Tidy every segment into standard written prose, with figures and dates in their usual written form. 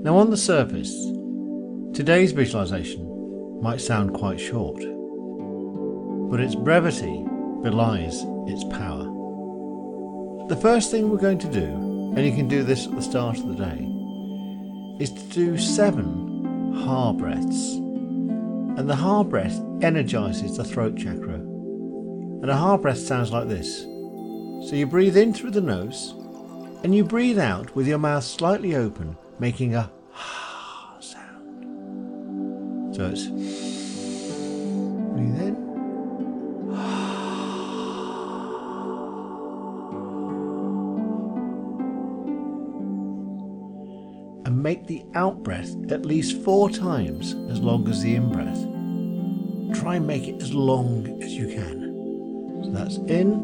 Now on the surface, today's visualization might sound quite short, but its brevity belies its power. The first thing we're going to do, and you can do this at the start of the day, is to do 7 Ha breaths. And the Ha breath energizes the throat chakra. And a Ha breath sounds like this. So you breathe in through the nose, and you breathe out with your mouth slightly open, making a Ha sound. So it's breathe in, and make the out breath at least 4 times as long as the in breath. Try and make it as long as you can. So that's in,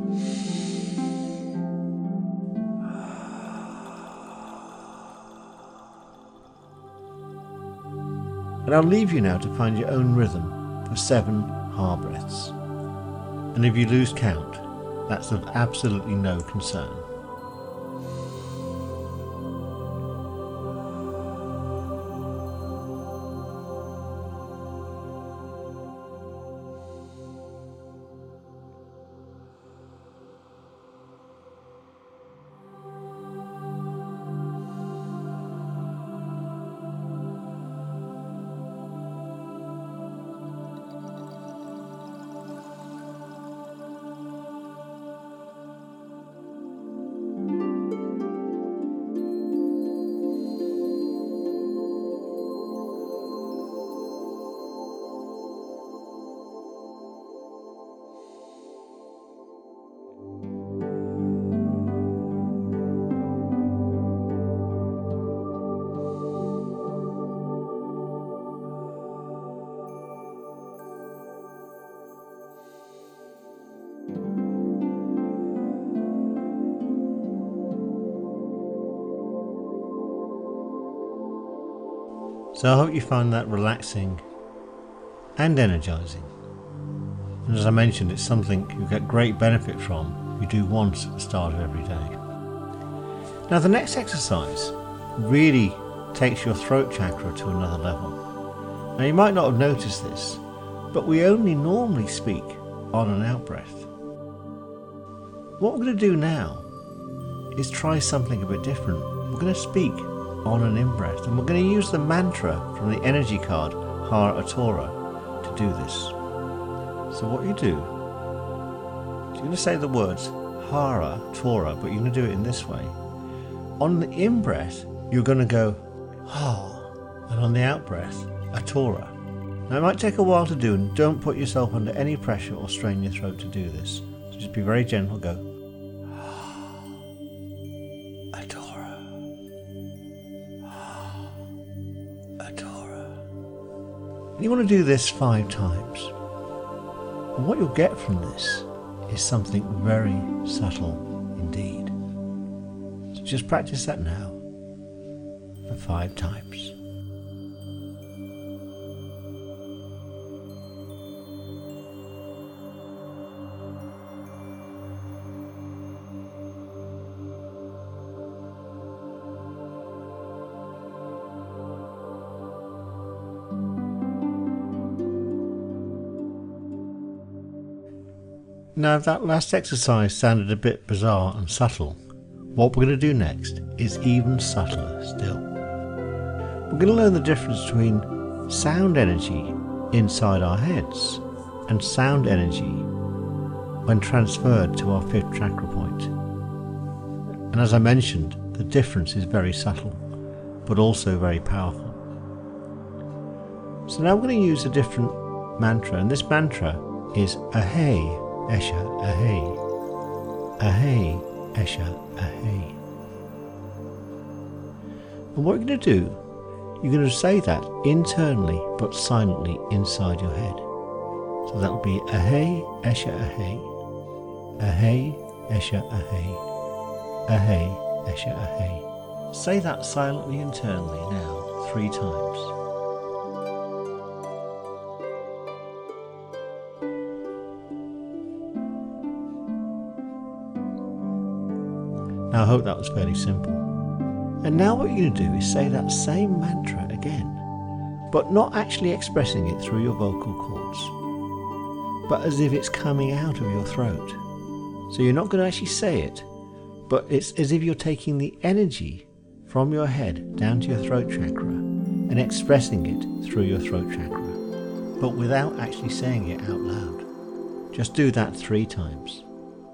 and I'll leave you now to find your own rhythm for 7 Ha breaths. And if you lose count, that's of absolutely no concern. So I hope you find that relaxing and energizing. And as I mentioned, it's something you get great benefit from if you do once at the start of every day. Now the next exercise really takes your throat chakra to another level. Now you might not have noticed this, but we only normally speak on an out breath. What we're going to do now is try something a bit different. We're going to speak on an in-breath, and we're going to use the mantra from the energy card Hara Atora to do this. So what you do, you're going to say the words Hara Torah, but you're going to do it in this way. On the in-breath, you're going to go Ha, and on the out-breath, Atora. Now it might take a while to do, and don't put yourself under any pressure or strain your throat to do this. So just be very gentle, go Atora. You want to do this 5 times. And what you'll get from this is something very subtle indeed. So just practice that now for 5 times. Now that last exercise sounded a bit bizarre and subtle. What we're going to do next is even subtler still. We're going to learn the difference between sound energy inside our heads and sound energy when transferred to our 5th chakra point. And as I mentioned, the difference is very subtle, but also very powerful. So now we're going to use a different mantra, and this mantra is Ahe Esha Ahe, Ahe Esha Ahe. And what you're going to do, you're going to say that internally but silently inside your head. So that will be Ahe Esha Ahe, Ahe Esha Ahe, Ahe Esha Ahe. Say that silently internally now 3 times. Now I hope that was fairly simple. And now what you're going to do is say that same mantra again, but not actually expressing it through your vocal cords, but as if it's coming out of your throat. So you're not going to actually say it, but it's as if you're taking the energy from your head down to your throat chakra and expressing it through your throat chakra, but without actually saying it out loud. Just do that 3 times.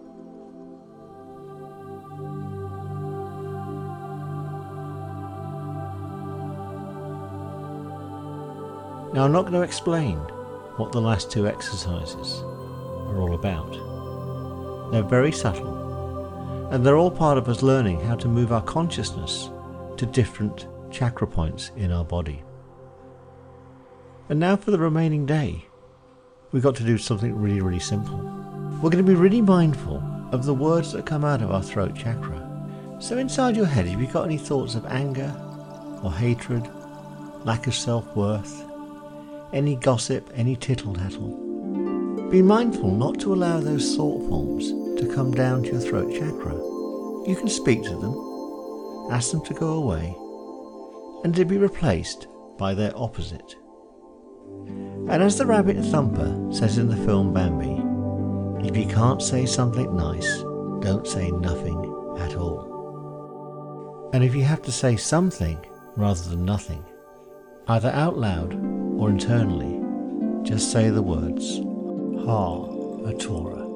Now I'm not going to explain what the last 2 exercises are all about. They're very subtle, and they're all part of us learning how to move our consciousness to different chakra points in our body. And now for the remaining day, we've got to do something really, really simple. We're going to be really mindful of the words that come out of our throat chakra. So inside your head, have you got any thoughts of anger or hatred, lack of self-worth, any gossip, any tittle-tattle? Be mindful not to allow those thought forms to come down to your throat chakra. You can speak to them, ask them to go away, and to be replaced by their opposite. And as the rabbit Thumper says in the film Bambi, if you can't say something nice, don't say nothing at all. And if you have to say something rather than nothing, either out loud or internally, just say the words Ha Atora.